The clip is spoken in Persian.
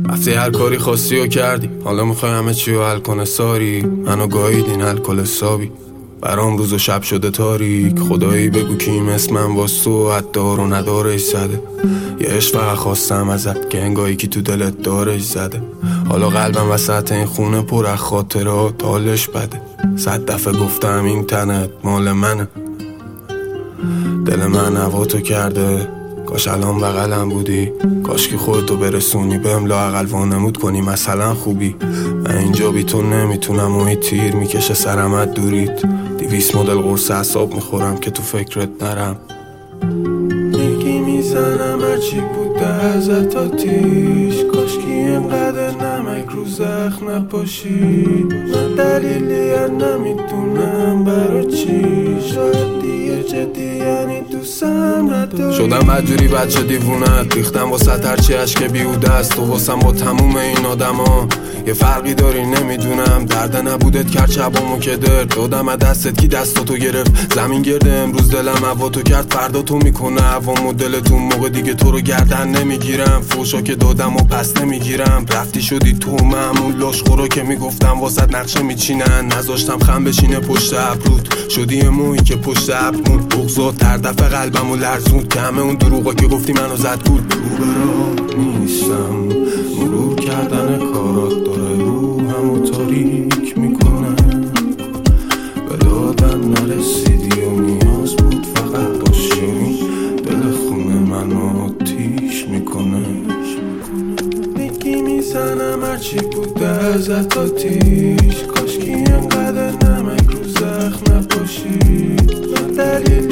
رفتی هر کاری خواستی و کردی، حالا میخوای همه چی رو حل کنه ساری. منو گاییدین الکل حسابی، برام روز و شب شده تاریک. خدایی بگو کیم اسمم واس تو حتی رو ندارش زده. یه عشق فقط خواستم ازت که انگاهی که تو دلت دارش زده. حالا قلبم وسط این خونه پر از خاطرات حالش بده. 100 دفعه گفتم این تنت مال منه، دل من هواتو کرده. کاش الان بغلم بودی، کاش که خودتو برسونی بهم، لااقل وانمود کنی مثلا خوبی. من اینجا بی تو نمیتونم و این تیر میکشه سرمت دورید. 200 مدل قرص اعصاب میخورم که تو فکرت نرم. میگی میزنم هرچی بوده ازت آتیش، کاش که اینقدر نمک رو زخم نپاشی. من دلیلی نمیدونم برا چی، شاید دیگه جدی یعنی دوستم نداری. شدم بدجوری بچه دیوونت، ریختم واسه هرچی عشق بیهوده است. تو واسم با تموم این آدما یه فرقی داری نمیدونم. درد نبودت کرد شبامو که درد دادم از دستت کی دستاتو گرفت. زمین گرده امروز دلم هواتو کرد، فردا تو میکنه هوامو دلتون. موقع دیگه تو رو گردن نمیگیرم، فوشا که دادم و پس نمیگیرم. رفتی شدی تو معمول لاشخورا که میگفتم واسط نقشه میچینن. نذاشتم خم بشینه پشت ابرود، شدی مویی که پشت ابرون. بغضات تر دفعه قلبمو لرزوند که همه اون دروغا که گفتی منو زد گول. رو برا نیستم، مرور کردن کارات داره روحمو تاریک میکنه. به دادن نرسیدی و نیاز بود فقط باشی، دل خونه منو آتیش میکنه. میگی میزنم هرچی بوده ازت آتیش، کاش که اینقدر نمک رو زخم نپاشی. من دلیل